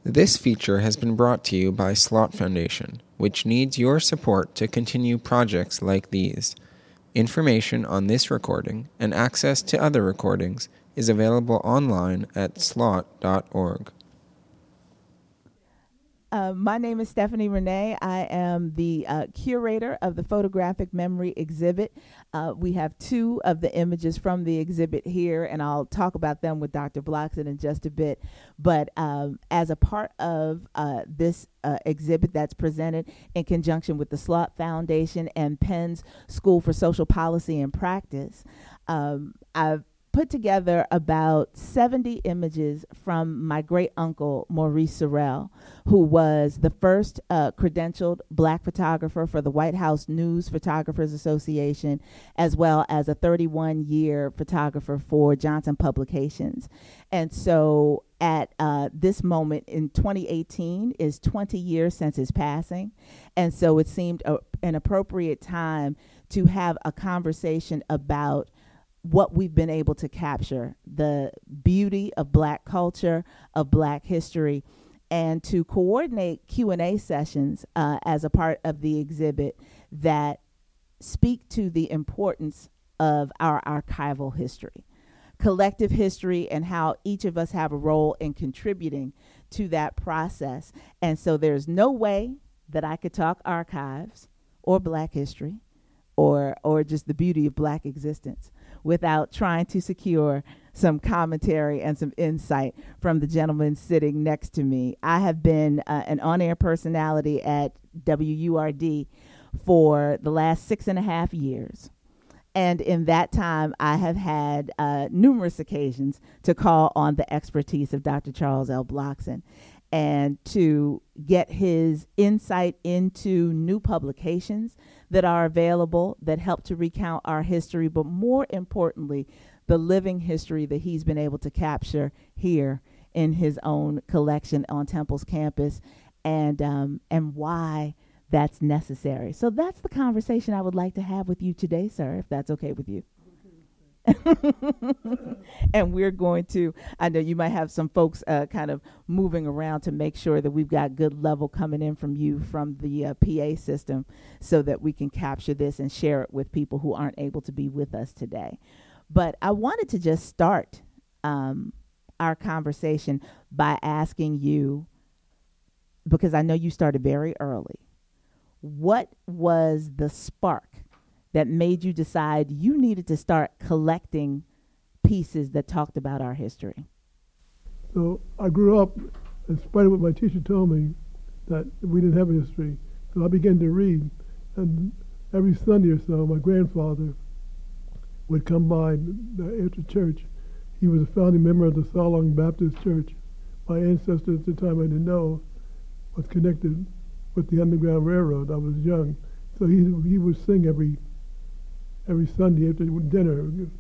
This feature has been brought to you by Slot Foundation, which needs your support to continue projects like these. Information on this recording and access to other recordings is available online at slot.org. My name is Stephanie Renee. I am the curator of the photographic memory exhibit. We have two of the images from the exhibit here, and I'll talk about them with Dr. Blockson in just a bit. But as a part of this exhibit that's presented in conjunction with the Slot Foundation and Penn's School for Social Policy and Practice, I've put together about 70 images from my great uncle, Maurice Sorrell, who was the first credentialed black photographer for the White House News Photographers Association, as well as a 31-year photographer for Johnson Publications. And so at this moment in 2018 is 20 years since his passing. And so it seemed an appropriate time to have a conversation about what we've been able to capture, the beauty of black culture, of black history, and to coordinate Q&A sessions as a part of the exhibit that speak to the importance of our archival history, collective history, and how each of us have a role in contributing to that process. And so there's no way that I could talk archives or black history or just the beauty of black existence without trying to secure some commentary and some insight from the gentleman sitting next to me. I have been an on-air personality at WURD for the last 6.5 years. And in that time, I have had numerous occasions to call on the expertise of Dr. Charles L. Blockson and to get his insight into new publications that are available that help to recount our history, but more importantly, the living history that he's been able to capture here in his own collection on Temple's campus, and why that's necessary. So that's the conversation I would like to have with you today, sir, if that's okay with you. And we're going to, I know you might have some folks kind of moving around to make sure that we've got good level coming in from you from the PA system so that we can capture this and share it with people who aren't able to be with us today. But I wanted to just start our conversation by asking you, because I know you started very early, what was the spark that made you decide you needed to start collecting pieces that talked about our history? So I grew up, in spite of what my teacher told me, that we didn't have a history. So I began to read, and every Sunday or so, my grandfather would come by after church. He was a founding member of the Salong Baptist Church. My ancestor at the time I didn't know was connected with the Underground Railroad. I was young. So he would sing every Sunday after dinner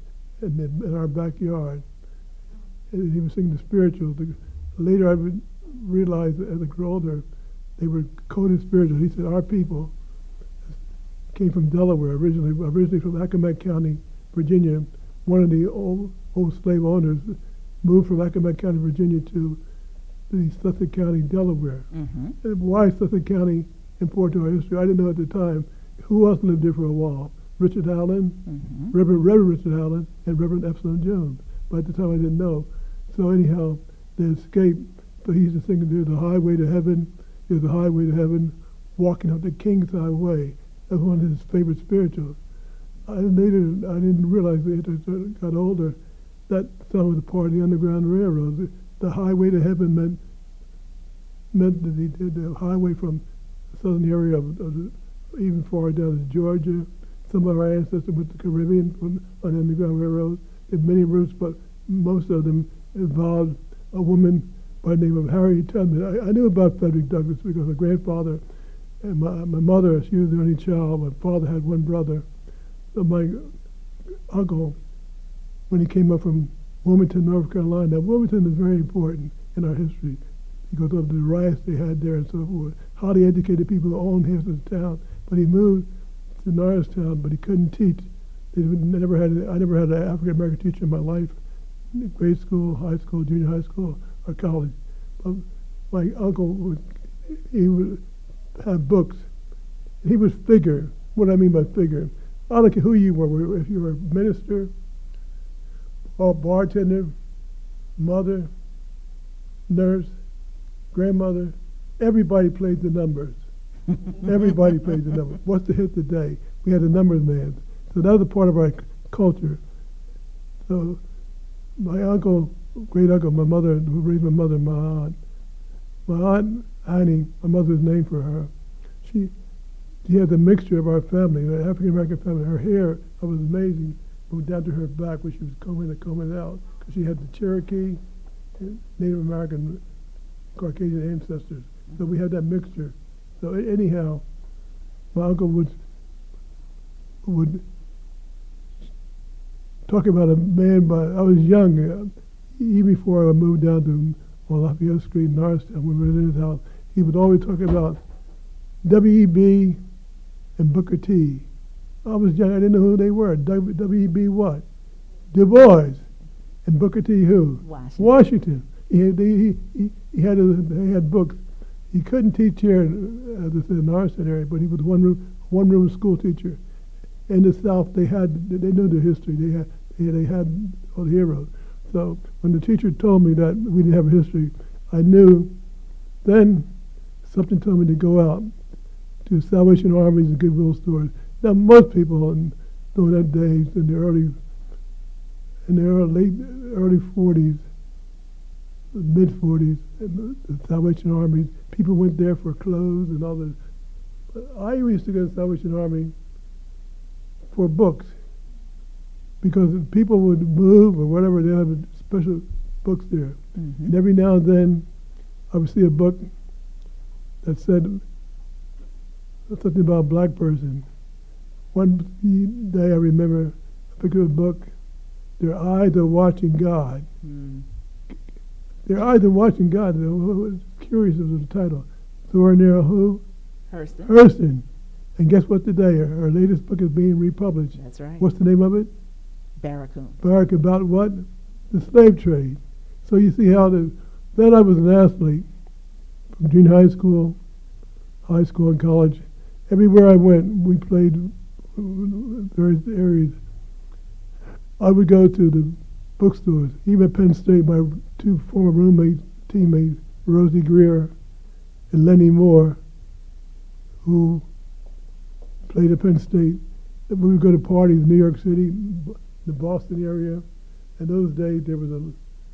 in our backyard. And he was singing the spirituals. Later I would realize that as I grew older, they were coded spirituals. He said our people came from Delaware originally from Accomack County, Virginia. One of the old slave owners moved from Accomack County, Virginia to the Suffolk County, Delaware. Mm-hmm. And why Suffolk County important to our history? I didn't know at the time. Who else lived there for a while? Richard Allen, mm-hmm. Reverend Richard Allen, and Reverend Epsilon Jones. But at the time I didn't know. So anyhow, they escaped. So he used to sing, there's a highway to heaven, there's a highway to heaven, walking up the King's Highway. That's one of his favorite spirituals. I didn't realize that as I got older, that song was a part of the Underground Railroad. The highway to heaven meant that he did the highway from the southern area of even far down to Georgia. Some of our ancestors went to the Caribbean on the Underground Railroad. There are many routes, but most of them involved a woman by the name of Harriet Tubman. I knew about Frederick Douglass because my grandfather and my mother, she was the only child. My father had one brother. So my uncle, when he came up from Wilmington, North Carolina, Wilmington is very important in our history because of the riots they had there and so forth. Highly educated people who owned half of the town, but he moved to Norristown, but he couldn't teach. I never had an African American teacher in my life, grade school, high school, junior high school, or college. But my uncle he would have books. He would figure. What I mean by figure, I don't care who you were. If you were a minister or bartender, mother, nurse, grandmother, everybody played the numbers. Everybody played the numbers. What's the hit today? We had the numbers man. So that was a part of our culture. So my uncle, great uncle, my mother, who raised my mother, my aunt Annie, my mother was named for her. She had the mixture of our family, the African American family. Her hair, that was amazing, moved down to her back when she was combing it out, because she had the Cherokee, Native American, Caucasian ancestors. So we had that mixture. So anyhow, my uncle would talk about a man. I was young, even before I moved down to Lafayette Street in Norristown. We were in his house. He would always talk about W.E.B. and Booker T. I was young. I didn't know who they were. W.E.B. what? Du Bois. And Booker T. who? Washington. He had books. He couldn't teach here in the Norristown area, but he was one room school teacher. In the South, they knew the history. They had all the heroes. So when the teacher told me that we didn't have a history, I knew. Then something told me to go out to Salvation Armies and Goodwill stores. Now most people during that days in the early 40s, mid 40s, the Salvation Armies, people went there for clothes and all that. But I used to go to the Salvation Army for books, because people would move or whatever, they have special books there. Mm-hmm. And every now and then I would see a book that said something about a black person. One day I remember I picked up a book, Their Eyes Are Watching God. Mm. Their Eyes Are Watching God. I was curious of the title. Thornell who? Hurston. And guess what today? Her latest book is being republished. That's right. What's the name of it? Barracoon. About what? The slave trade. So you see how then I was an athlete from junior high school, and college. Everywhere I went, we played various areas. I would go to the bookstores. Even at Penn State, my two former teammates, Rosie Greer and Lenny Moore, who played at Penn State. We would go to parties in New York City, the Boston area. In those days, there was a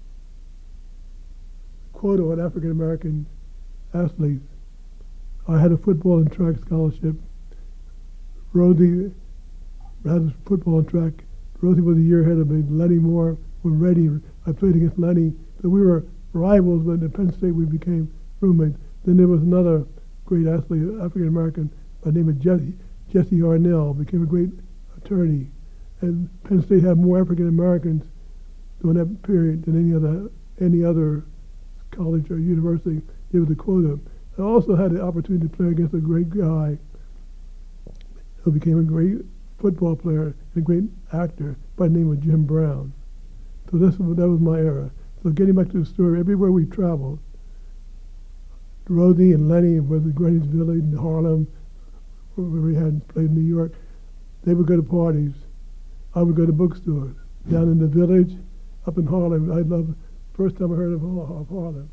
quota on African American athletes. I had a football and track scholarship. Rosie had football and track. Rosie was a year ahead of me. Lenny Moore was ready. I played against Lenny. So we were rivals, but at Penn State we became roommates. Then there was another great athlete, African American, by the name of Jesse Arnell, became a great attorney. And Penn State had more African Americans during that period than any other college or university. There was a quota. I also had the opportunity to play against a great guy who became a great football player and a great actor by the name of Jim Brown. So that was my era. So getting back to the story, everywhere we traveled, Rosie and Lenny was in Greenwich Village in Harlem, where we had played in New York. They would go to parties. I would go to bookstores. Down in the village, up in Harlem, first time I heard of Harlem.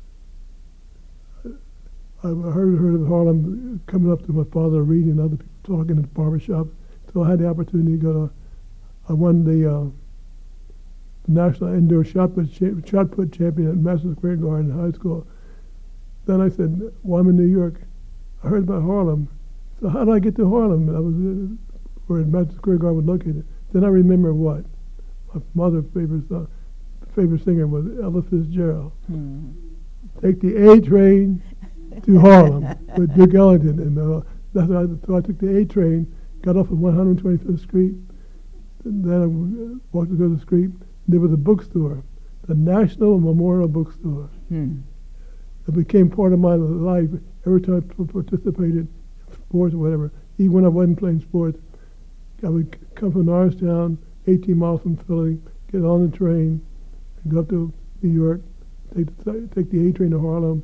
I heard of Harlem coming up to my father reading, other people talking at the barbershop. So I had the opportunity to go to, I won the National Indoor Shot Put Champion at Madison Square Garden in high school. Then I said, well, I'm in New York. I heard about Harlem. So how did I get to Harlem? I was where Madison Square Garden was located. Then I remember what? My mother's favorite singer was Ella Fitzgerald. Hmm. Take the A train to Harlem with Duke Ellington. And so I took the A train, got off at 125th Street. And then I walked to go to the street. And there was a bookstore, the National Memorial Bookstore. Hmm. It became part of my life every time I participated in sports or whatever. Even when I wasn't playing sports, I would come from Norristown, 18 miles from Philly, get on the train, and go up to New York, take the A train to Harlem.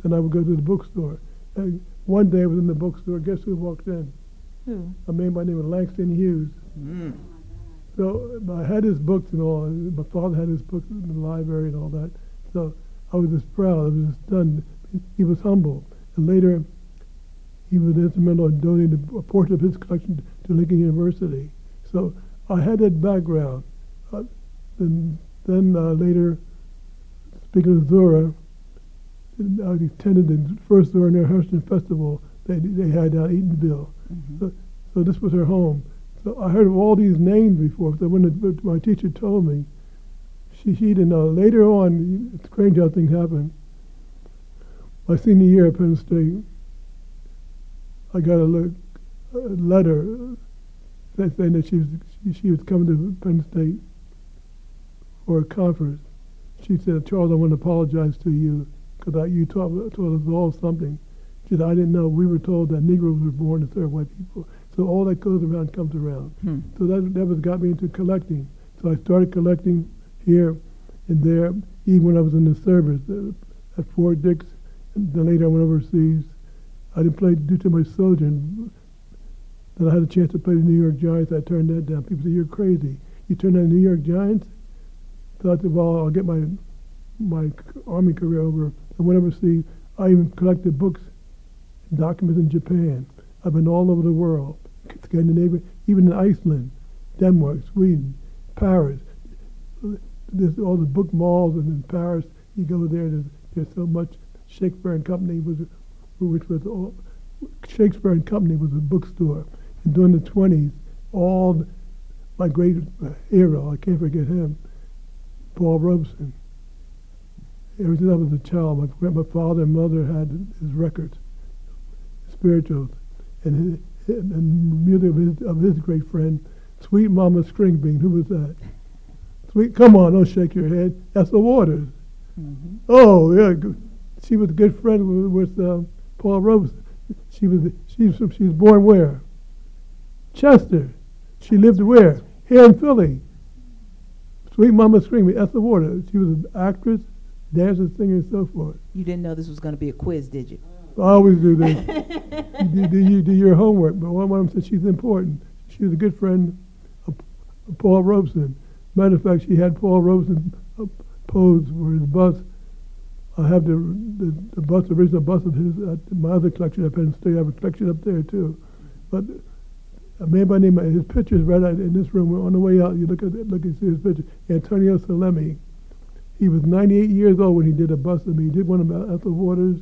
and I would go to the bookstore. And one day I was in the bookstore. Guess who walked in? Who? A man by the name of Langston Hughes. Mm. So I had his books and all. My father had his books in the library and all that. So I was just proud. I was just stunned. He was humble. And later, he was instrumental in donating a portion of his collection to Lincoln University. So I had that background. Then later, speaking of Zora, I attended the first Zora Neale Hurston Festival they had down in Eatonville. Mm-hmm. So this was her home. So I heard of all these names before. So when my teacher told me, she didn't know. Later on, a strange how things happened. My senior year at Penn State, I got a letter saying that she was coming to Penn State for a conference. She said, "Charles, I want to apologize to you because you taught us all something." She said, "I didn't know. We were told that Negroes were born to serve white people." So all that goes around comes around. So that was got me into collecting. So I started collecting here and there, even when I was in the service at Fort Dix. And then later I went overseas. I didn't do too much soldiering. Then I had a chance to play the New York Giants. I turned that down. People said, "You're crazy. You turned down the New York Giants?" So I said, "Well, I'll get my Army career over." I went overseas. I even collected books and documents in Japan. I've been all over the world. Scandinavia, even in Iceland, Denmark, Sweden, Paris. There's all the book malls, and in Paris, you go there, there's so much. Shakespeare and Company Shakespeare and Company was a bookstore. And during the 20s, my great hero, I can't forget him, Paul Robeson. Ever since I was a child, my father and mother had his records, spirituals, and music of his great friend, Sweet Mama Stringbean. Who was that? Sweet, come on, don't shake your head. Ethel Waters. Mm-hmm. Oh, yeah. She was a good friend with Paul Robeson. She was born where? Chester. She lived where? Here in Philly. Sweet Mama Stringbean, Ethel Waters. She was an actress, dancer, singer, and so forth. You didn't know this was going to be a quiz, did you? I always do this. You do your homework, but one of them said she's important. She was a good friend of Paul Robeson. Matter of fact, she had Paul Robeson pose for his bust. I have the original bust of his at my other collection at Penn State. I have a collection up there too. But a man by the name of his picture is right out in this room. On the way out, you look and see his picture. Antonio Salemi. He was 98 years old when he did a bust of me. He did one about Ethel Waters.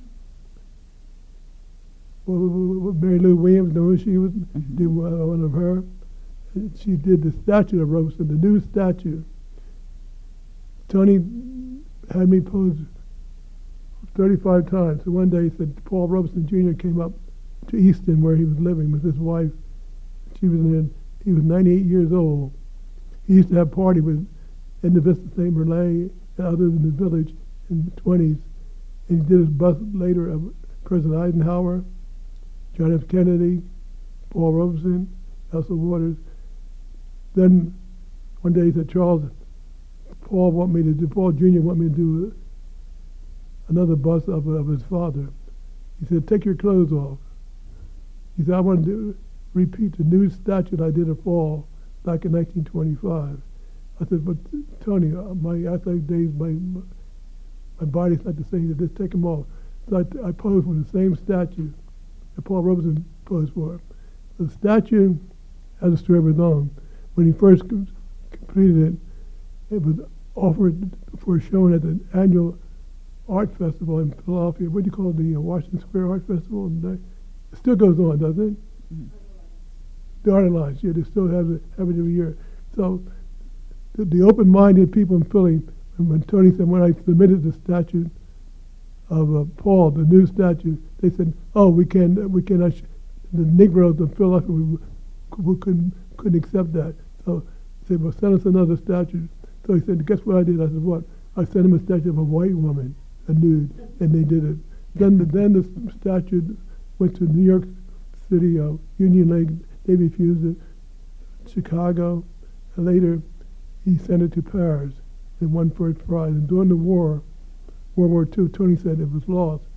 Mary Lou Williams, know who she was? Mm-hmm. Did one of her. She did the statue of Robeson, the new statue. Tony had me pose 35 times. So one day he said Paul Robeson Jr. came up to Easton where he was living with his wife. He was 98 years old. He used to have party in the Vista St. Merle and others in the village in the 20s. And he did his bust later of President Eisenhower, John F. Kennedy, Paul Robeson, Ethel Waters. Then one day he said, "Charles, Paul Jr. want me to do another bust of his father." He said, "Take your clothes off." He said, "I want to repeat the new statue I did at Paul back in 1925. I said, "But Tony, my athletic days, my body's not the same. So just take them off." So I posed with the same statue that Paul Robeson posed for. The statue has a story of its own. When he first completed it was offered for showing at the annual art festival in Philadelphia. What do you call it? The Washington Square Art Festival? It still goes on, doesn't it? Mm-hmm. The Art Alliance, yeah, they still have it every year. So the open-minded people in Philly, when Tony said, when I submitted the statue of Paul, the new statue, they said, "Oh, we cannot." The Negroes of Philadelphia we couldn't accept that. So they said, "Well, send us another statue." So he said, "Guess what I did?" I said, "What?" I sent him a statue of a white woman, a nude, and they did it. Then the statue went to New York City, Union Lake. They refused it. Chicago, and later he sent it to Paris and won first prize. And during the war, World War II, Tony said it was lost.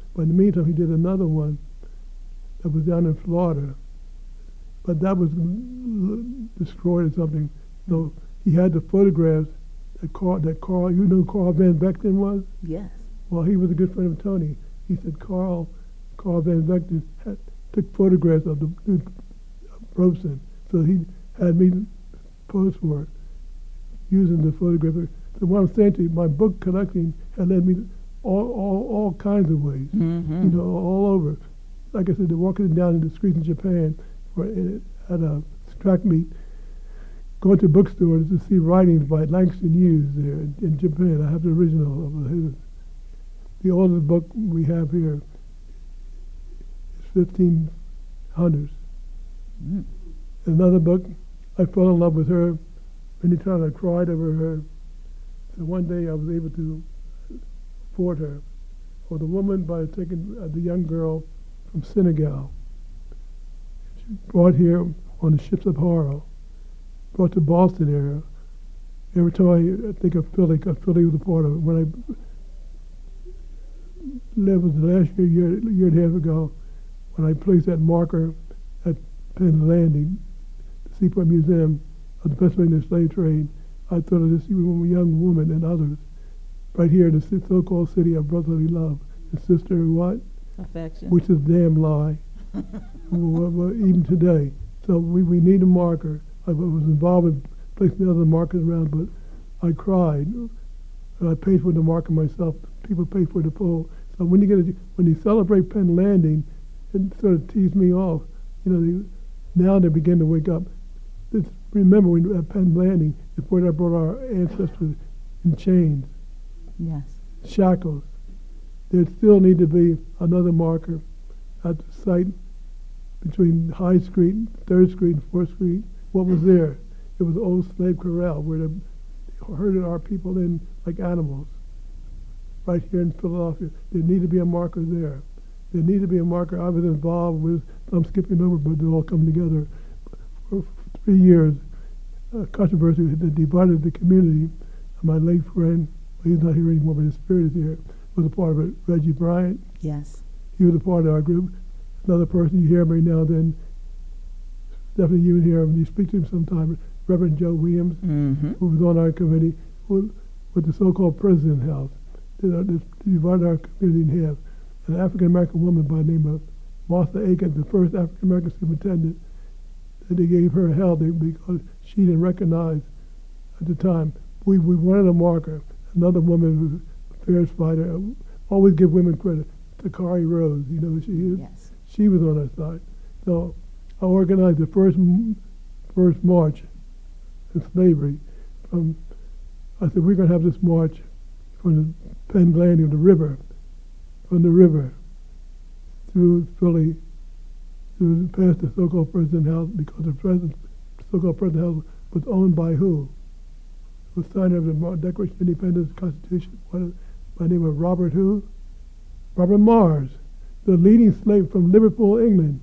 But in the meantime, he did another one that was down in Florida. But that was destroyed or something. So he had the photographs that Carl, you know who Carl Van Vechten was? Yes. Well, he was a good friend of Tony. He said Carl Van Vechten took photographs of the Robeson. So he had me pose for it using the photograph. So what I'm saying to you, my book collecting had led me all kinds of ways, you know, all over. Like I said, walking down in the streets in Japan at a track meet, going to bookstores to see writings by Langston Hughes there in Japan. I have the original of his. The oldest book we have here is 1500s. Another book, I fell in love with her. Many times I cried over her. So one day I was able to afford her. For the woman by taking the young girl from Senegal. She brought here on the ships of horror, brought to Boston area. Every time I think of Philly, because Philly was a part of it. When I lived was the last year and a half ago, when I placed that marker at Penn's Landing, the Seaport Museum of the Pennsylvania slave trade, I thought of this young woman and others right here in the so-called city of brotherly love. And sister, what? Affection. Which is a damn lie. Even today. So we need a marker. I was involved in placing other markers around, but I cried. And I paid for the marker myself. People pay for the poll. So when you celebrate Penn Landing, it sort of teased me off. You know, now they begin to wake up. Remember, when at Penn Landing, is where they brought our ancestors in chains. Yes. Shackles. There still need to be another marker at the site between High Street, 3rd Street, and 4th Street. What was there? It was the old slave corral where they herded our people in like animals. Right here in Philadelphia. There need to be a marker there. There need to be a marker. I was involved with, I'm skipping over, but they all come together. For 3 years, controversy that divided the community. My late friend, well, he's not here anymore, but his spirit is here, was a part of it. Reggie Bryant. Yes. He was a part of our group. Another person you hear every now and then, definitely you hear him, you speak to him sometime, Reverend Joe Williams, who was on our committee, with the so-called President House. They divided our community in half. An African-American woman by the name of Martha Aiken, the first African-American superintendent, and they gave her hell because she didn't recognize at the time. We wanted a marker. Another woman who was a affairs fighter. Always give women credit. Takari Rose, you know who she is? Yes. She was on our side. So I organized the first march in slavery. I said, we're going to have this march from the Penn Landing, from the river through Philly, past the so-called President House, because the so-called President House was owned by who? It was signed of the Declaration of Independence Constitution by the name of Robert who? Robert Mars, the leading slave from Liverpool, England.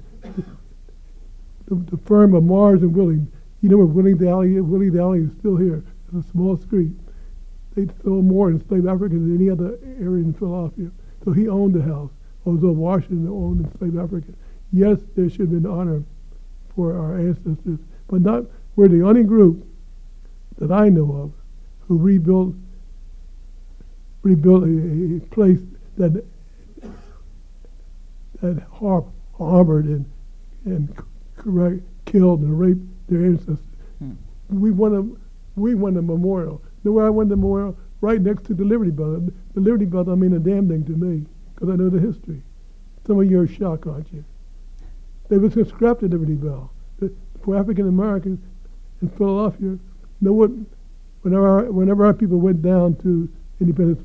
The firm of Mars and Willing. You know where Willie's Alley is? Willie's Alley is still here. It's a small street. They sold more enslaved Africans than any other area in Philadelphia. So he owned the house, although Washington owned enslaved Africans. Yes, there should have been honor for our ancestors, but not. We're the only group that I know of who rebuilt a place that harbored and killed and raped their ancestors. We want a memorial. You know where I want the memorial? Right next to the Liberty Bell. The Liberty Bell don't mean a damn thing to me because I know the history. Some of you are shocked, aren't you? They were scrapped the Liberty Bell. For African Americans in Philadelphia, know what? Whenever our people went down to Independence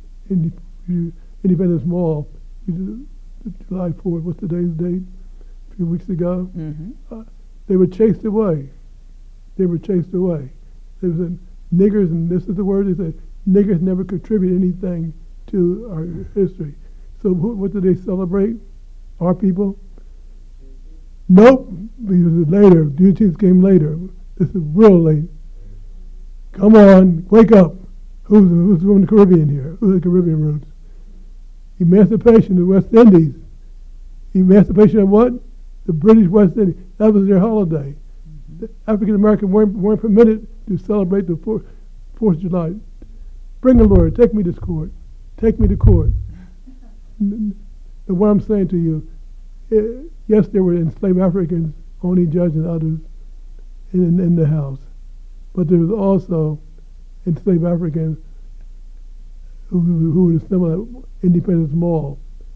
Mall, July 4th, what's today's date? A few weeks ago, they were chased away. They were chased away. They said, niggers, and this is the word they said, niggers never contribute anything to our history. So what do they celebrate? Our people? Nope, because it's later. Juneteenth came later. This is real late. Come on, wake up. Who's from the Caribbean here? Who's the Caribbean roots? Emancipation of the West Indies. Emancipation of what? The British West Indies. That was their holiday. African Americans weren't permitted to celebrate the 4th of July. Bring a lawyer. Take me to court. Take me to court. And what I'm saying to you, yes, there were enslaved Africans, only judge and others in the House. But there was also enslaved Africans who would assemble at Independence Mall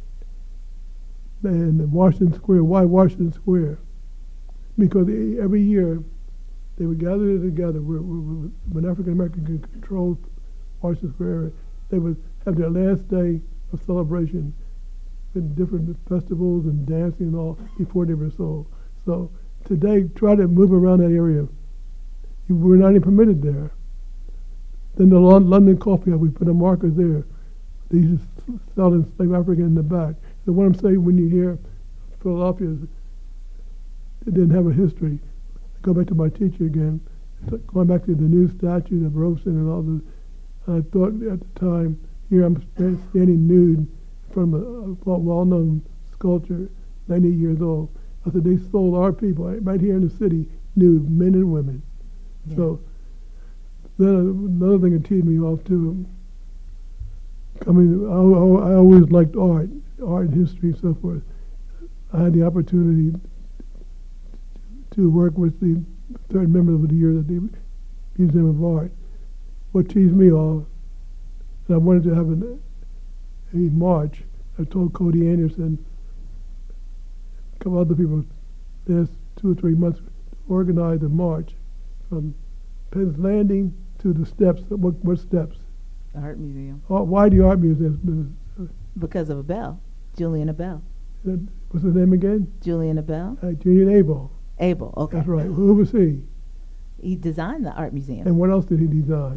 and Washington Square. Why Washington Square? Because every year they would gather together when African Americans controlled Washington Square. They would have their last day of celebration with different festivals and dancing and all before they were sold. So today, try to move around that area. You were not even permitted there. Then the London Coffee House, we put a marker there. They used to sell enslaved African in the back. So what I'm saying, when you hear Philadelphia, it didn't have a history. Go back to my teacher again, going back to the new statue of Robeson and all this. I thought at the time, here I'm standing nude in front of a well-known sculpture, 90 years old. I said, they sold our people right here in the city, nude, men and women. Yeah. So then another thing that teased me off too. I mean, I always liked art and history and so forth. I had the opportunity to work with the third member of the year at the Museum of Art. What teased me off, and I wanted to have a march. I told Cody Anderson, a couple other people, last 2 or 3 months, to organize a march from Penn's Landing to the steps. What steps? The Art Museum. Why the Art Museum? Because of Abel, Julian Abel. What's his name again? Julian Abel. Julian Abel. Abel, okay. That's right. Who was he? He designed the Art Museum. And what else did he design?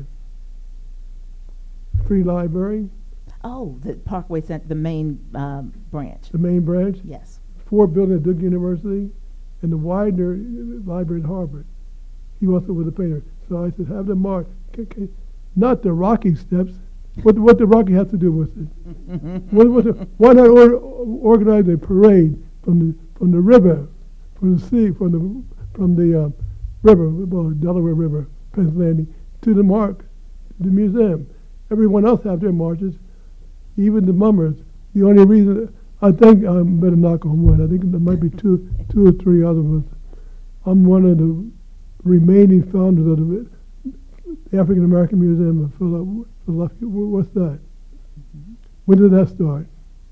Free Library. Oh, the Parkway Center, the main branch. The main branch? Yes. 4 buildings at Duke University and the Widener Library at Harvard. He also was a painter. So I said, have them mark. Not the Rocky steps. What the Rocky has to do with it? Why not organize a parade from the river, from the sea, from the river, well, Delaware River, Penn's Landing, to the mark, the museum. Everyone else have their marches, even the mummers. The only reason, I think I better knock on wood. I think there might be two or three other of us. I'm one of the remaining founders of the African American Museum of Philadelphia. What's that? When did that start?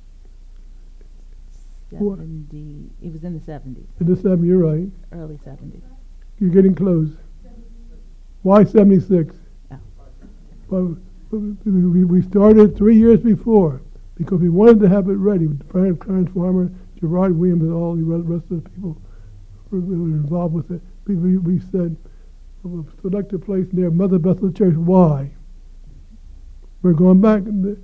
70. It was in the 70s. In the 70s, you're right. Early 70s. You're getting close. Why 76? Oh. Well, we started 3 years before because we wanted to have it ready. Clarence Farmer, Gerard Williams, and all the rest of the people who were involved with it. We said, we'll select a place near Mother Bethel Church. Why? We're going back.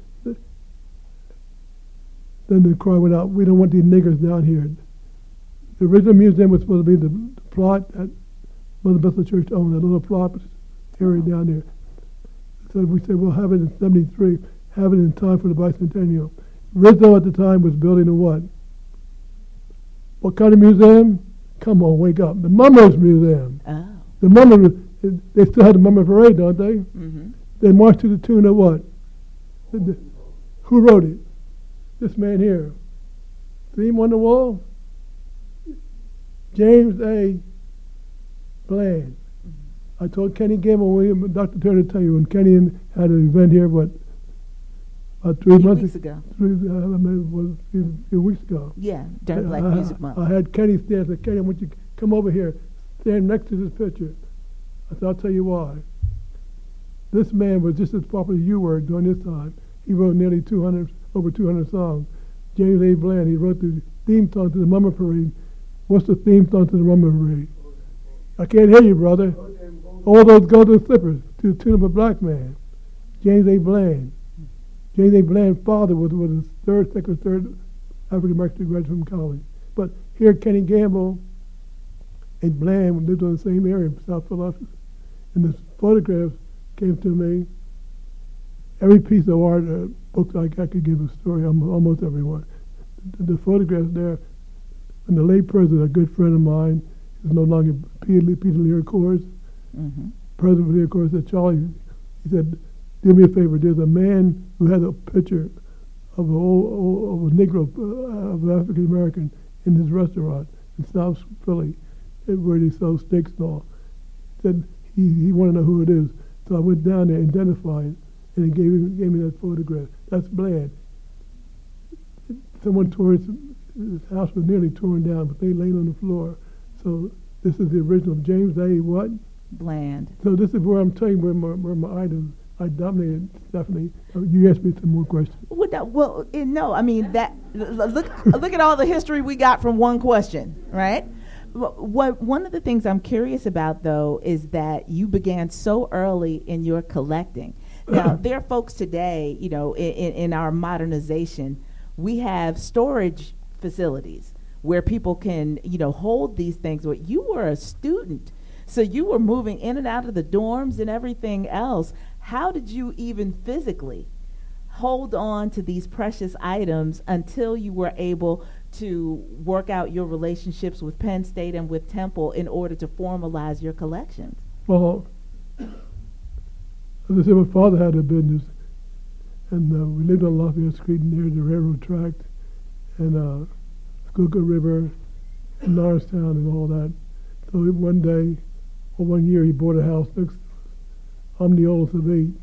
Then the cry went out, we don't want these niggers down here. The original museum was supposed to be the plot that Mother Bethel Church owned, that little plot area down there. So we said, we'll have it in 73, have it in time for the bicentennial. Rizzo at the time was building a what? What kind of museum? Come on, wake up. The Mummers Museum. Oh. The Mummers, they still have the Mummer Parade, don't they? Mm-hmm. They march to the tune of what? Who wrote it? This man here. Theme on the wall? James A. Bland. I told Kenny Gamble, Dr. Turner, to tell you, when Kenny had an event here, about 3 months ago. A few weeks ago. Yeah, during Black Music Month. I had Kenny stand. I said, Kenny, I want you to come over here, stand next to this picture. I said, I'll tell you why. This man was just as popular as you were during this time. He wrote nearly over 200 songs. James A. Bland, he wrote the theme song to the Mummer Parade. What's the theme song to the Mummer Parade? I can't hear you, brother. All those golden slippers to the tune of a black man. James A. Bland. James A. Bland's father was his second or third African American to graduate from college. But here, Kenny Gamble and Bland lived on the same area in South Philadelphia. And the photographs came to me, every piece of art, book I could give a story, almost everyone. The photographs there, and the late president, a good friend of mine, is no longer Peter Lear Coors. Mm-hmm. President Lear Coors said, Charlie, he said, do me a favor, there's a man who had a picture of a Negro, of an African American in his restaurant in South Philly, where they sell steaks and all. Said he wanted to know who it is. So I went down there, identified, and he gave me that photograph. That's Bland. Someone tore his house was nearly torn down, but they laid on the floor. So this is the original James A. what? Bland. So this is where I'm telling you where my items. I dominated, Stephanie. You asked me some more questions. No. I mean that. Look at all the history we got from one question, right? One of the things I'm curious about, though, is that you began so early in your collecting. Now, there are folks today, in our modernization, we have storage facilities where people can, hold these things. But you were a student, so you were moving in and out of the dorms and everything else. How did you even physically hold on to these precious items until you were able to work out your relationships with Penn State and with Temple in order to formalize your collections? Well, as I said, my father had a business, and we lived on Lafayette Street near the railroad track, and Schuylkill River, and Norristown, and all that. So one day, or 1 year, he bought a house next. I'm the oldest of 8,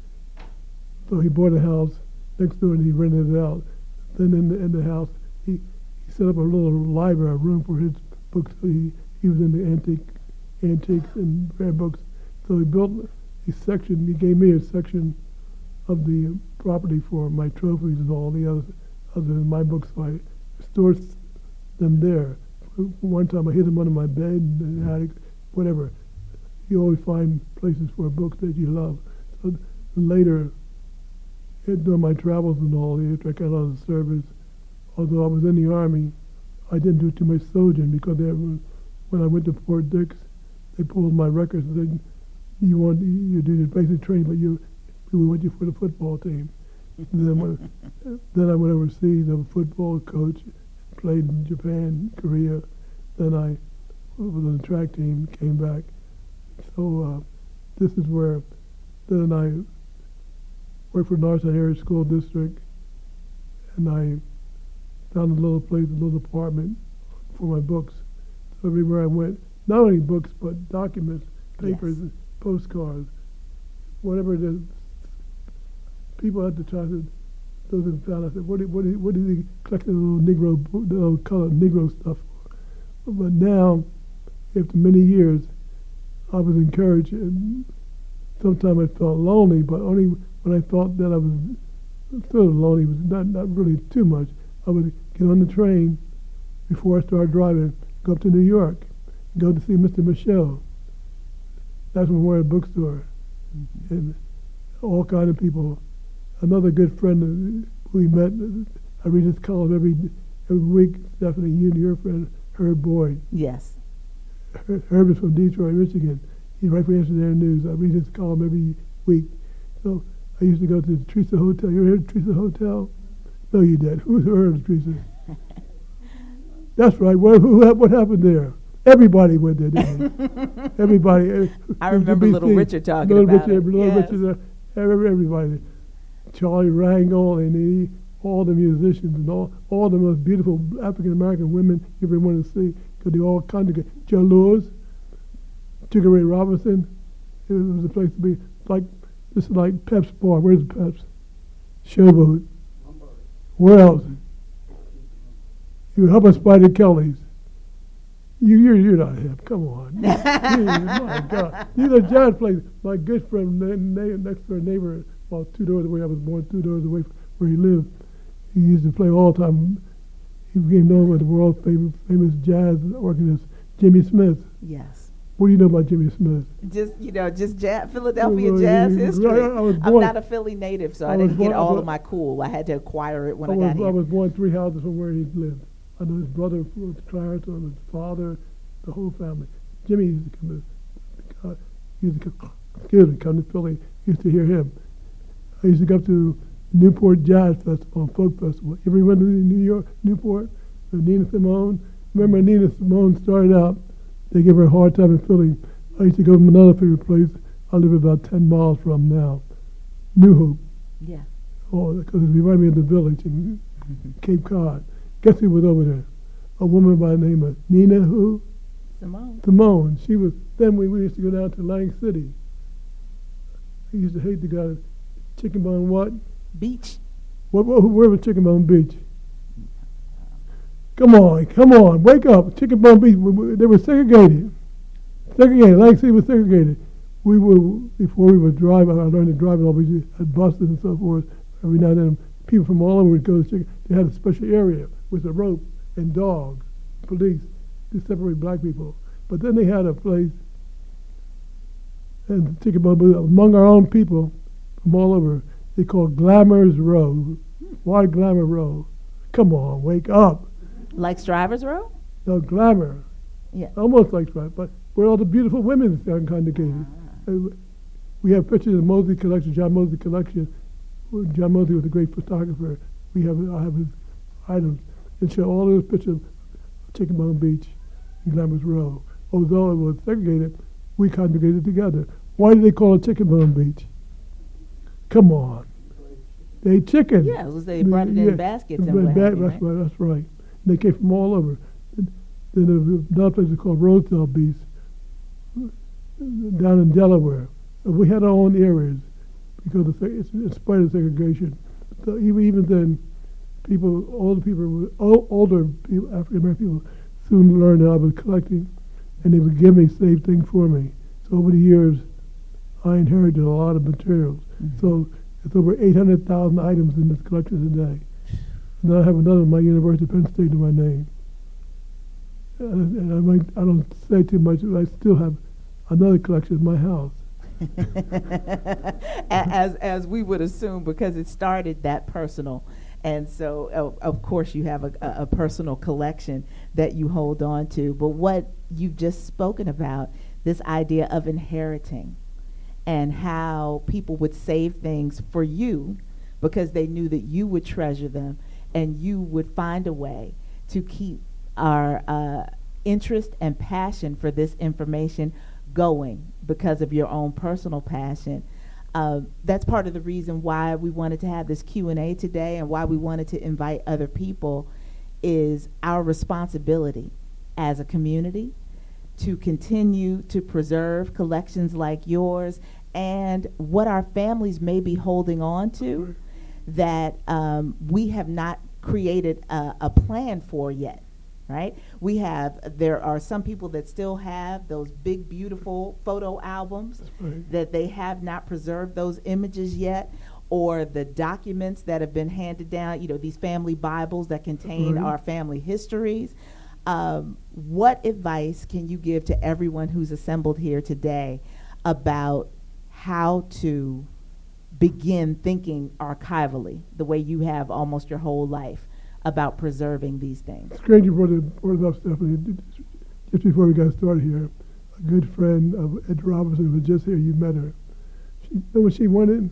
so he bought a house next door and he rented it out. Then in the house, he set up a little library, a room for his books. So he was into antiques and rare books. So he built a section. He gave me a section of the property for my trophies and all the other than my books. So I stored them there. One time I hid them under my bed in the attic, whatever. You always find places for books that you love. So later, during my travels and all, after I got out of the service, although I was in the Army, I didn't do too much soldiering because when I went to Fort Dix, they pulled my records and said, you do your basic training, but we want you for the football team. And then I went overseas. I'm a football coach, played in Japan, Korea. Then I was on the track team, came back. So this is where then I worked for Norristown Area School District, and I found a little place, a little apartment for my books. So everywhere I went, not only books, but documents, papers, Yes. postcards, whatever it is. People at the time, those that found, I said, what did he collect the little color Negro stuff for? But now, after many years, I was encouraged, and sometimes I felt lonely, but only when I felt that I was still lonely, was not really too much. I would get on the train before I started driving, go up to New York, go to see Mr. Michel. That's when we were at a bookstore, and all kind of people. Another good friend who we met, I read his column every week. Stephanie, you and your friend Herb Boyd. Yes. Herb is from Detroit, Michigan. He writes for Yesterday News. I read his column every week. So I used to go to the Teresa Hotel. You ever heard of Teresa Hotel? No, you did. Who's heard of Teresa? That's right. What happened there? Everybody went there, didn't they? Everybody. I remember Little Richard talking Little about Richard, it. Little Yes. Richard, everybody. Charlie Rangel and all the musicians and all the most beautiful African American women you ever want to see, because they all congregate. Joe Lewis, Sugar Ray Robinson. It was a place to be. This is like Pep's Bar. Where's Pep's? Showboat. Where else? How about Spider Kelly's? You're not hip. Come on. My God. These are jazz places. My good friend, next door neighbor, about 2 doors away. I was born 2 doors away from where he lived. He used to play all the time. He became known as the world famous jazz organist, Jimmy Smith. Yes. What do you know about Jimmy Smith? Just jazz, Philadelphia jazz history. I'm not a Philly native, so I didn't get all of my cool. I had to acquire it when I got here. I was born 3 houses from where he lived. I know his brother was Clarence, and his father, the whole family. Jimmy used to come to Philly. Used to hear him. I used to go up to Newport Jazz Festival, Folk Festival. Every went to New York, Newport, Nina Simone. Remember Nina Simone started out, they gave her a hard time in Philly. I used to go to another favorite place I live about 10 miles from now, New Hope. Yeah. Oh, because it reminded me of the village in Cape Cod. Guess who was over there? A woman by the name of Nina who? Simone. Simone. She was, then we used to go down to Lang City. I used to hate to go to Chicken Bone what? Beach. Where was Chicken Bone Beach? Come on, wake up. Chicken Bone Beach, they were segregated. Lang City was segregated. Before we would drive, I learned to drive always at buses and so forth. Every now and then, people from all over would go to Chicken. They had a special area with a rope and dogs, police, to separate black people. But then they had a place, and Chicken Bone Beach, among our own people from all over, they called Glamour's Row. Why Glamour Row? Come on, wake up. Like Strivers Row? No, Glamour. Yeah. Almost like that, but where all the beautiful women are congregated. We have pictures of the Mosley collection, John Mosley collection. John Mosley was a great photographer. I have his items and show all those pictures of Chicken Bone Beach and Glamour's Row. Although it was segregated, we congregated together. Why do they call it Chicken Bone Beach? Come on. They ate chicken. Yeah, they brought it in baskets and what have you, right? That's right. They came from all over. Then there was another place called Rosedale Beach down in Delaware. So we had our own areas because in spite of segregation. So even then, older people, African American people, soon learned that I was collecting, and they would give me saved things for me. So over the years, I inherited a lot of materials. Mm-hmm. So it's over 800,000 items in this collection today. And then I have another, my University of Penn State, in my name. And I don't say too much, but I still have another collection in my house. as we would assume, because it started that personal. And so, of course, you have a personal collection that you hold on to. But what you've just spoken about, this idea of inheriting and how people would save things for you because they knew that you would treasure them and you would find a way to keep our interest and passion for this information going because of your own personal passion. That's part of the reason why we wanted to have this Q&A today and why we wanted to invite other people is our responsibility as a community to continue to preserve collections like yours and what our families may be holding on to that we have not created a plan for yet. Right? There are some people that still have those big, beautiful photo albums that they have not preserved those images yet, or the documents that have been handed down, these family Bibles that contain our family histories. What advice can you give to everyone who's assembled here today about how to begin thinking archivally, the way you have almost your whole life, about preserving these things? Strange you brought it up, Stephanie. Just before we got started here, a good friend of Ed Robinson was just here. You met her. She wanted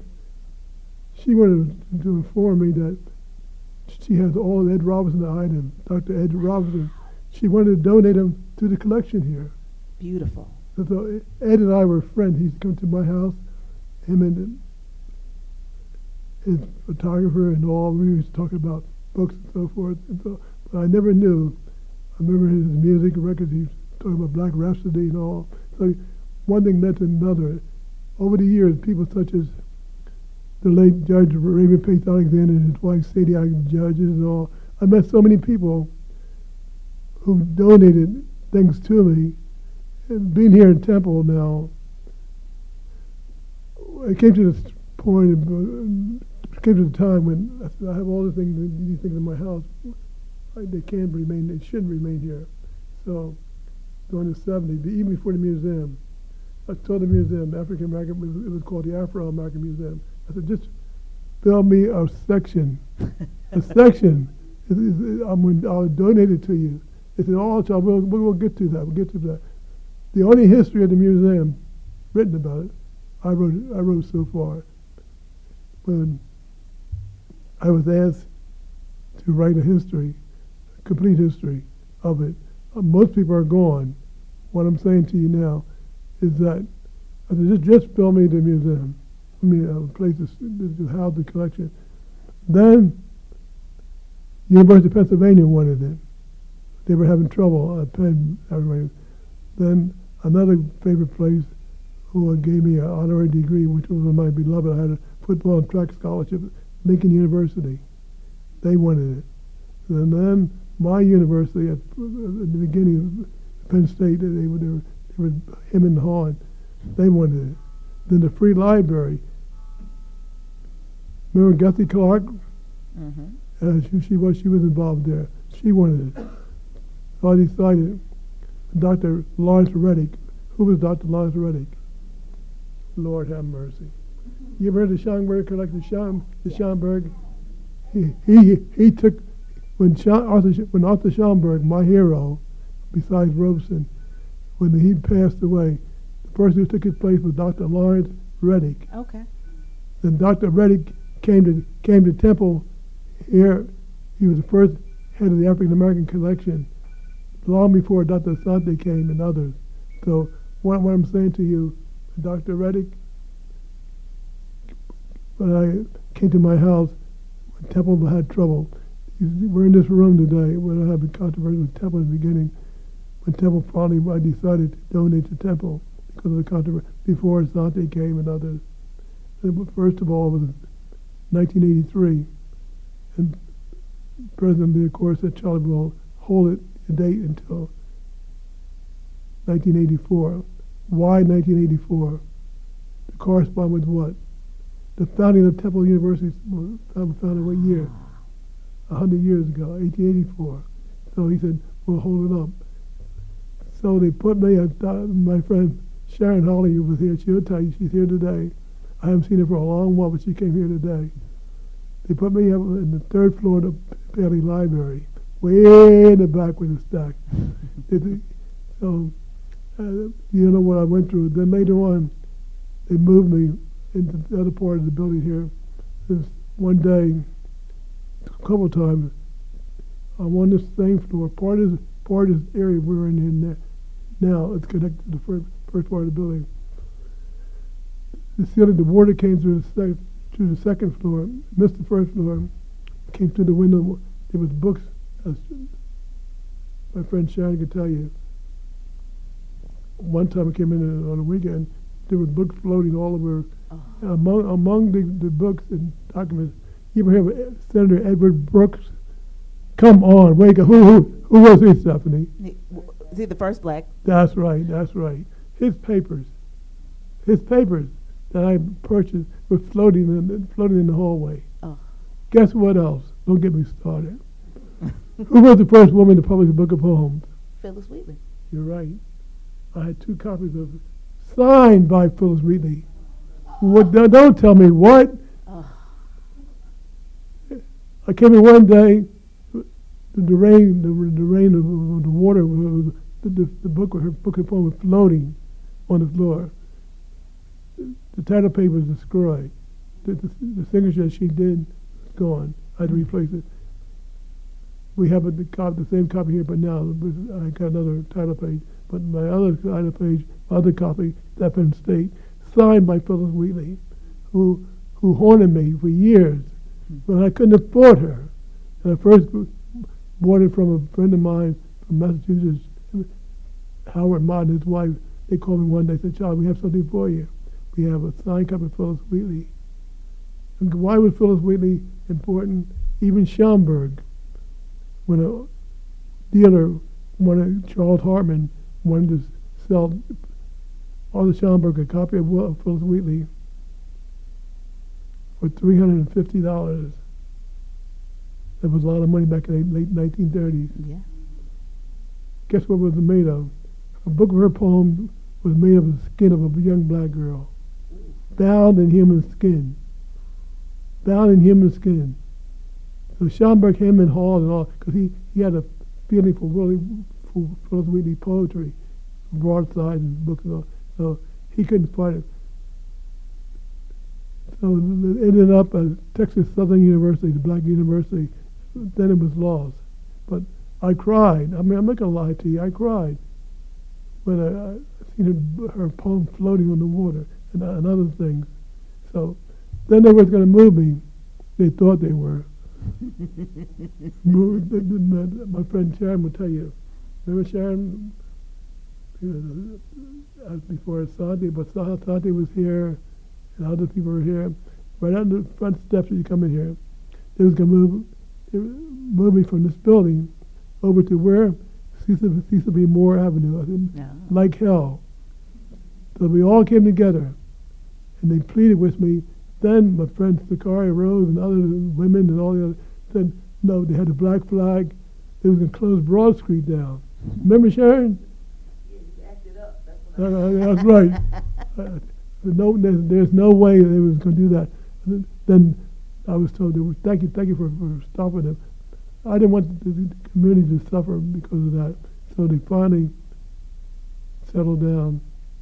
to inform me that she has all Ed Robinson items, Dr. Ed Robinson. She wanted to donate them to the collection here. Beautiful. So Ed and I were friends. He'd come to my house, him and his photographer and all. We used to talk about books and so forth. But I never knew. I remember his music records. He was talking about Black Rhapsody and all. So one thing led to another. Over the years, people such as the late Judge Raymond Pace Alexander and his wife Sadie Alexander, judges and all. I met so many people who donated things to me. And being here in Temple now, it came to this point, it came to the time when I have all these things in my house. They can't remain, they shouldn't remain here. So during the 70s, even before the museum, I told the museum, African American, it was called the Afro-American Museum. I said, just build me a section. A section. I'll donate it to you. They said, oh, child, we'll get to that. We'll get to that. The only history of the museum written about it, I wrote so far. when I was asked to write a history, a complete history of it. Most people are gone. What I'm saying to you now is that I said, just build me the museum. I mean, a place to house the collection. Then, University of Pennsylvania wanted it. They were having trouble at Penn. Then another favorite place who gave me an honorary degree, which was my beloved. I had a football and track scholarship at Lincoln University. They wanted it. And then my university at the beginning of Penn State, they were him and hawing. They wanted it. Then the Free Library. Remember Gussie Clark? Mm-hmm. She was involved there. She wanted it. So I decided, Dr. Lawrence Reddick. Who was Dr. Lawrence Reddick? Lord have mercy. You ever heard of the Schomburg collection? The Schomburg. He took when Arthur Schomburg, my hero, besides Robeson, when he passed away, the person who took his place was Dr. Lawrence Reddick. Okay. Then Dr. Reddick came to Temple here. He was the first head of the African American collection, long before Dr. Asante came and others. So what I'm saying to you, Dr. Reddick, when I came to my house, when Temple had trouble, we're in this room today. We're not having controversy with Temple in the beginning. When Temple finally, I decided to donate to Temple because of the controversy before Asante came and others. First of all, it was 1983, and President Lee, of course, said Charlie will hold it the date until 1984. Why 1984? To correspond with what? The founding of Temple University was founded what year? 100 years ago, 1884. So he said, we'll hold it up. So they put me, my friend Sharon Hawley, who was here, she'll tell you, she's here today. I haven't seen her for a long while, but she came here today. They put me up in the third floor of the Bailey Library, way in the back with the stack. So, you know what I went through. Then later on, they moved me into the other part of the building here. This one day, a couple of times, I'm on this same floor. Part of this area we're in now, it's connected to the first part of the building. The ceiling, the water came through the second floor, missed the first floor, came through the window. There was books, as my friend Sharon could tell you. One time I came in on a weekend, there were books floating all over. Among the books and documents, you ever hear of Senator Edward Brooks? Come on, wake up. Who was he, Stephanie? Is he the first black? That's right. His papers that I purchased were floating in the hallway. Oh. Guess what else? Don't get me started. Who was the first woman to publish a book of poems? Phyllis Wheatley. You're right. I had 2 copies of it, signed by Phyllis Wheatley. What? Don't tell me what. Oh. I came in one day. The rain of the water, the book of poem was floating on the floor. The title paper was destroyed. The signature she did is gone. I had to replace it. We have the same copy here, but now I got another title page. But my other title page, my other copy, that Penn State, signed by Phyllis Wheatley, who haunted me for years, but I couldn't afford her. And I first bought it from a friend of mine from Massachusetts, Howard Mott and his wife. They called me one day and said, Charlie, we have something for you. We have a signed copy of Phyllis Wheatley. And why was Phyllis Wheatley important? Even Schomburg, when a dealer Charles Hartman wanted to sell Arthur Schomburg a copy of Phyllis Wheatley for $350. That was a lot of money back in the late 1930s. Yeah. Guess what was it made of? A book of her poems was made of the skin of a young black girl, bound in human skin. Bound in human skin. So Schomburg, him and Hall and all, because he had a feeling for Phyllis Wheatley poetry, broadside and books and all. So he couldn't find it. So it ended up at Texas Southern University, the black university. Then it was lost. But I cried. I mean, I'm not going to lie to you. I cried when I seen her poem floating on the water and other things. So then they were going to move me. They thought they were. My friend Sharon will tell you. Remember Sharon? Before Asante, but Asante was here, and other people were here. Right on the front steps as you come in here, they was going to move me from this building over to where? Cecil B. Moore Avenue, like hell. So we all came together, and they pleaded with me. Then my friend Sakari Rose and other women and all the other said, no, they had the black flag. They was going to close Broad Street down. Remember, Sharon? Yeah, you acted up. That's right. There's no way they was going to do that. Then I was told, thank you for stopping them. I didn't want the community to suffer because of that. So they finally settled down.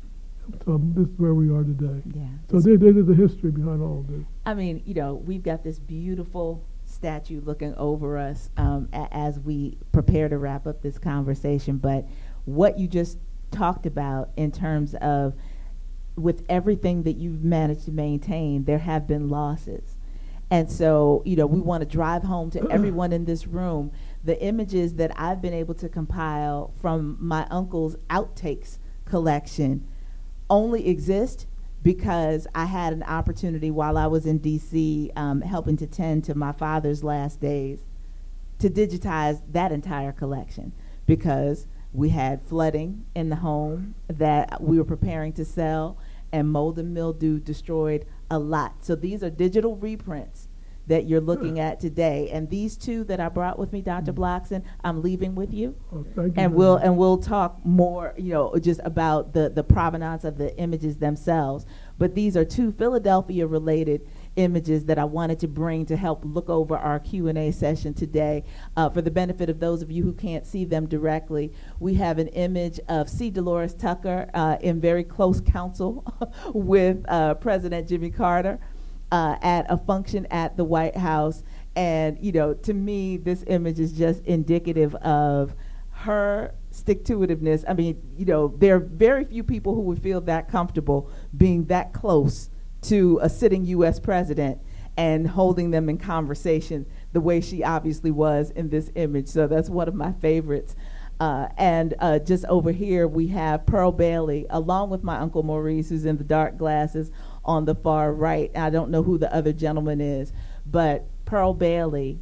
So this is where we are today. Yeah. So there's the history behind all of this. I mean, we've got this beautiful statue looking over us as we prepare to wrap up this conversation. But what you just talked about in terms of with everything that you've managed to maintain, there have been losses. And so, we want to drive home to everyone in this room the images that I've been able to compile from my uncle's outtakes collection only exist because I had an opportunity while I was in D.C. Helping to tend to my father's last days to digitize that entire collection because we had flooding in the home that we were preparing to sell, and mold and mildew destroyed a lot. So these are digital reprints that you're looking at today. And these two that I brought with me, Dr. Blockson, I'm leaving with you. Oh, thank you. And we'll talk more, just about the provenance of the images themselves. But these are two Philadelphia-related images that I wanted to bring to help look over our Q&A session today. For the benefit of those of you who can't see them directly, we have an image of C. Dolores Tucker in very close counsel with President Jimmy Carter at a function at the White House. And, to me, this image is just indicative of her stick-to-itiveness. I mean, there are very few people who would feel that comfortable being that close to a sitting U.S. president and holding them in conversation the way she obviously was in this image. So that's one of my favorites. And just over here, we have Pearl Bailey, along with my Uncle Maurice, who's in the dark glasses on the far right. I don't know who the other gentleman is, but Pearl Bailey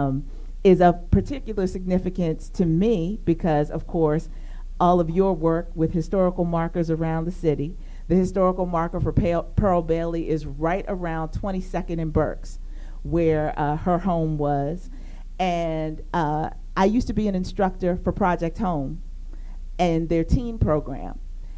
is of particular significance to me because, of course, all of your work with historical markers around the city. The historical marker for Pearl Bailey is right around 22nd and Berks, where her home was. And I used to be an instructor for Project Home and their teen program.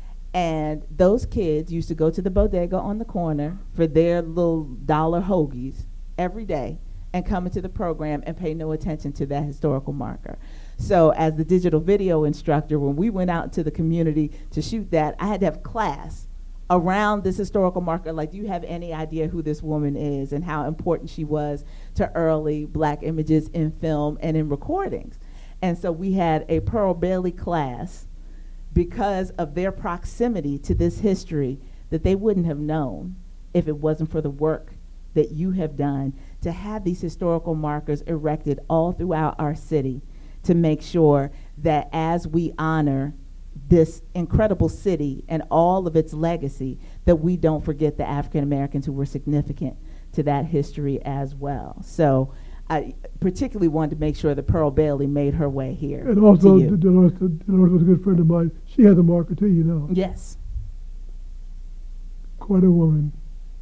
And those kids used to go to the bodega on the corner for their little dollar hoagies every day and come into the program and pay no attention to that historical marker. So as the digital video instructor, when we went out into the community to shoot that, I had to have class around this historical marker. Like, do you have any idea who this woman is and how important she was to early black images in film and in recordings? And so we had a Pearl Bailey class because of their proximity to this history that they wouldn't have known if it wasn't for the work that you have done to have these historical markers erected all throughout our city to make sure that as we honor this incredible city and all of its legacy, that we don't forget the African Americans who were significant to that history as well. So I particularly wanted to make sure that Pearl Bailey made her way here. And also, Dolores was a good friend of mine. She had the marker too, Yes. Quite a woman.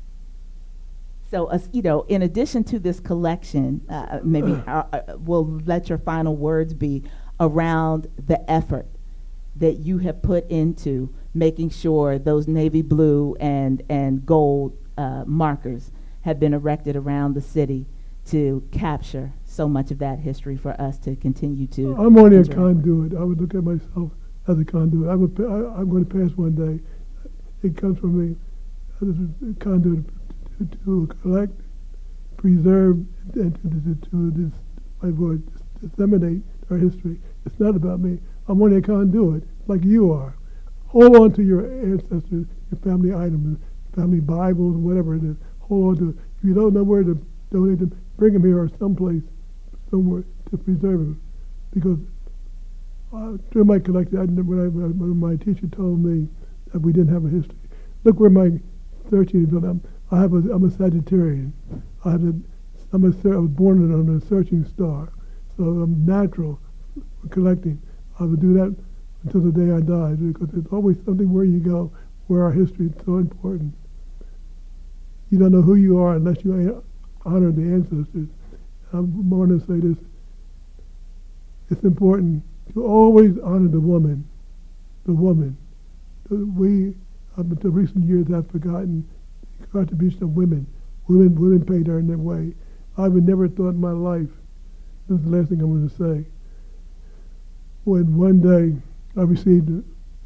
So, in addition to this collection, maybe we'll let your final words be around the effort that you have put into making sure those navy blue and gold markers have been erected around the city to capture so much of that history for us to continue to. I'm only a conduit. I would look at myself as a conduit. I'm going to pass one day. It comes from me as a conduit to collect, preserve, and to disseminate our history. It's not about me. I'm one that can't do it, like you are. Hold on to your ancestors, your family items, family Bibles, whatever it is. Hold on to it. If you don't know where to donate them, bring them here or someplace, somewhere to preserve them. Because during my collection, when my teacher told me that we didn't have a history, look where my searching is. I'm a Sagittarian. I was born on a searching star, so I'm natural for collecting. I would do that until the day I died, because there's always something where you go, where our history is so important. You don't know who you are unless you honor the ancestors. I'm more to say this. It's important to always honor the woman. The woman. We, up until recent years, have forgotten the contribution of women. Women paid her in their way. I would never thought in my life, this is the last thing I'm going to say, when one day I received,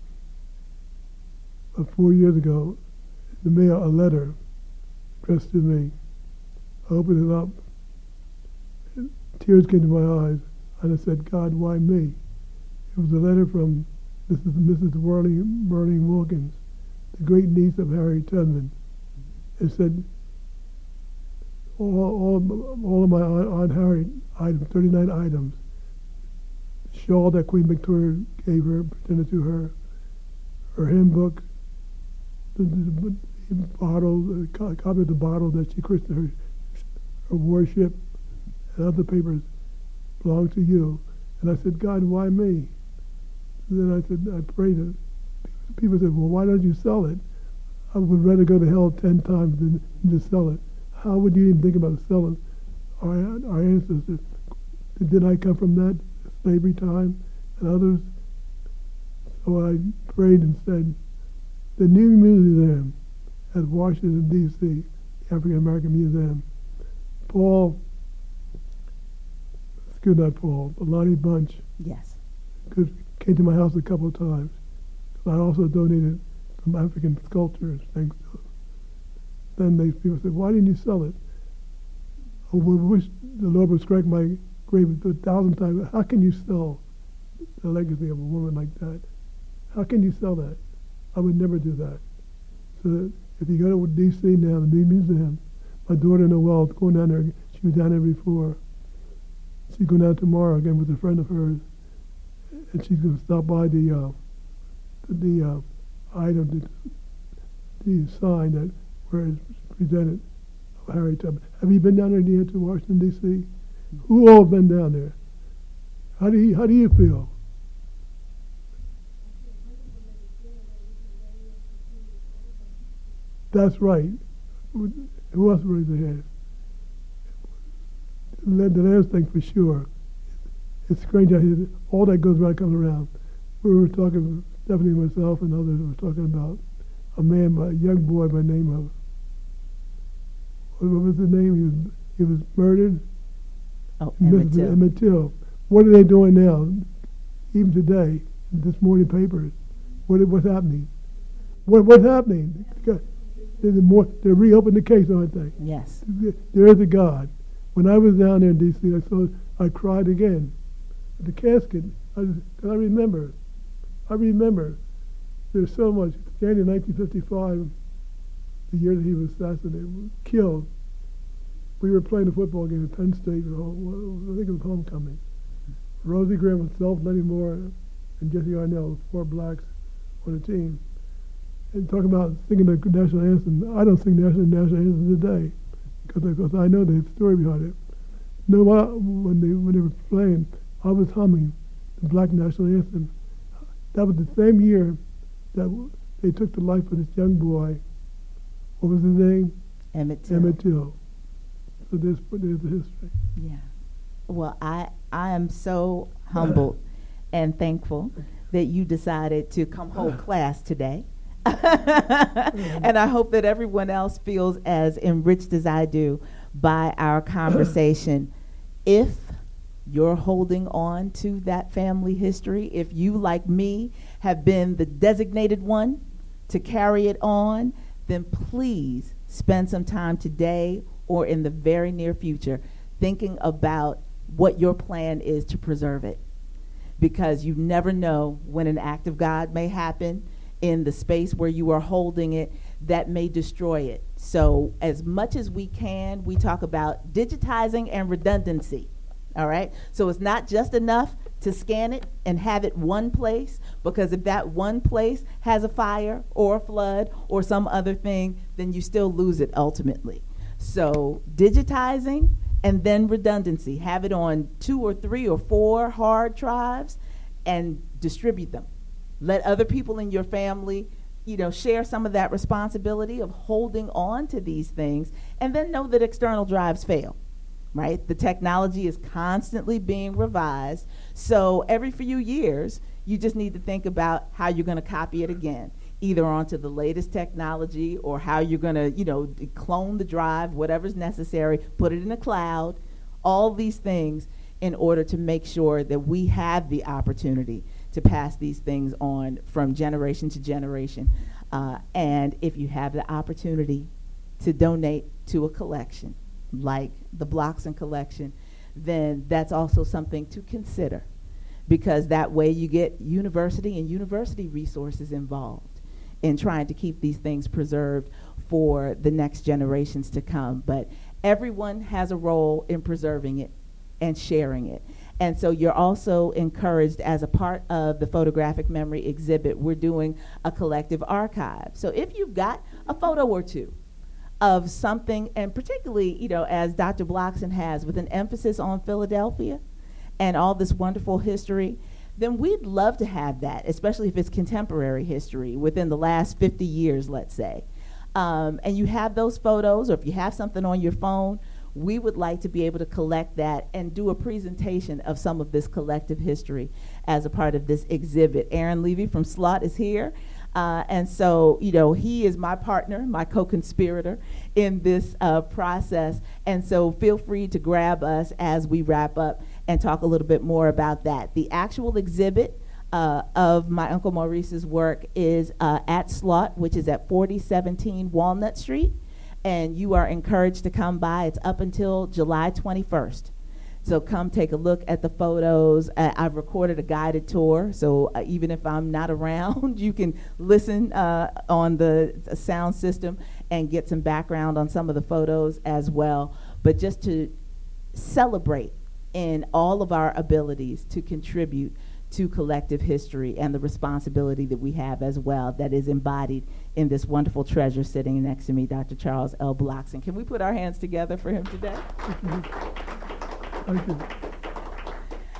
4 years ago, in the mail, a letter addressed to me. I opened it up. Tears came to my eyes, and I said, God, why me? It was a letter from Mrs. Merlin Wilkins, the great niece of Harriet Tubman. It said, all of my Aunt Harriet items, 39 items, shawl that Queen Victoria gave her, presented to her, her hymn book, the bottle, copy of the bottle that she christened her warship, and other papers belong to you. And I said, God, why me? And then I said, I prayed it. People said, well, why don't you sell it? I would rather go to hell 10 times than to sell it. How would you even think about selling our ancestors? Did I come from that slavery time and others? So I prayed and said, the new museum at Washington, D.C., the African American Museum, Lonnie Bunch, yes, came to my house a couple of times. I also donated some African sculptures, thanks to them. Then these people said, why didn't you sell it? I wish the Lord would strike my grave 1,000 times. How can you sell the legacy of a woman like that? How can you sell that? I would never do that. So if you go to D.C. now, the new museum, my daughter Noelle is going down there. She was down there before. She's going down tomorrow again with a friend of hers, and she's going to stop by the item, the sign that where it's presented of Harriet Tubman. Have you been down there yet to Washington D.C.? Who all have been down there? How do you feel? That's right. Who else raised their hand? The last thing for sure. It's strange. All that goes around comes around. We were talking, Stephanie and myself and others were talking about a young boy by the name of, what was his name? He was murdered. Oh, Emmett Till. Emmett Till. What are they doing now? Even today, in this morning papers, what's happening? What's happening? They're reopening the case, aren't they? Yes. There is a God. When I was down there in D.C., I cried again. The casket, I remember. There's so much. January 1955, the year that he was assassinated, killed. We were playing a football game at Penn State. I think it was homecoming. Rosie Graham, myself, Lenny Moore, and Jesse Arnell, 4 blacks on the team. And talking about singing the national anthem, I don't sing the national anthem today because I know the story behind it. No, when they were playing, I was humming the black national anthem. That was the same year that they took the life of this young boy. What was his name? Emmett Till. Emmett Till. So there's the history. Yeah. Well, I am so humbled and thankful that you decided to come hold class today. And I hope that everyone else feels as enriched as I do by our conversation. If you're holding on to that family history, if you, like me, have been the designated one to carry it on, then please spend some time today or in the very near future thinking about what your plan is to preserve it. Because you never know when an act of God may happen in the space where you are holding it that may destroy it. So as much as we can, we talk about digitizing and redundancy. All right? So it's not just enough to scan it and have it one place, because if that one place has a fire or a flood or some other thing, then you still lose it ultimately. So digitizing and then redundancy. Have it on 2 or 3 or 4 hard drives and distribute them. Let other people in your family, share some of that responsibility of holding on to these things, and then know that external drives fail, right? The technology is constantly being revised. So every few years, you just need to think about how you're going to copy it again, either onto the latest technology or how you're going to, clone the drive, whatever's necessary, put it in the cloud, all these things in order to make sure that we have the opportunity to pass these things on from generation to generation. And if you have the opportunity to donate to a collection like the Blockson collection, then that's also something to consider, because that way you get university and university resources involved in trying to keep these things preserved for the next generations to come. But everyone has a role in preserving it and sharing it. And so you're also encouraged, as a part of the photographic memory exhibit, we're doing a collective archive. So if you've got a photo or two of something, and particularly, as Dr. Blockson has, with an emphasis on Philadelphia and all this wonderful history, then we'd love to have that, especially if it's contemporary history within the last 50 years, let's say. And you have those photos, or if you have something on your phone, we would like to be able to collect that and do a presentation of some of this collective history as a part of this exhibit. Aaron Levy from SLOT is here. And so, he is my partner, my co-conspirator in this process. And so feel free to grab us as we wrap up and talk a little bit more about that. The actual exhibit of my Uncle Maurice's work is at SLOT, which is at 4017 Walnut Street. And you are encouraged to come by. It's up until July 21st. So come take a look at the photos. I've recorded a guided tour, so even if I'm not around, you can listen on the sound system and get some background on some of the photos as well. But just to celebrate in all of our abilities to contribute to collective history and the responsibility that we have as well that is embodied in this wonderful treasure sitting next to me, Dr. Charles L. Blockson. Can we put our hands together for him today? Thank you.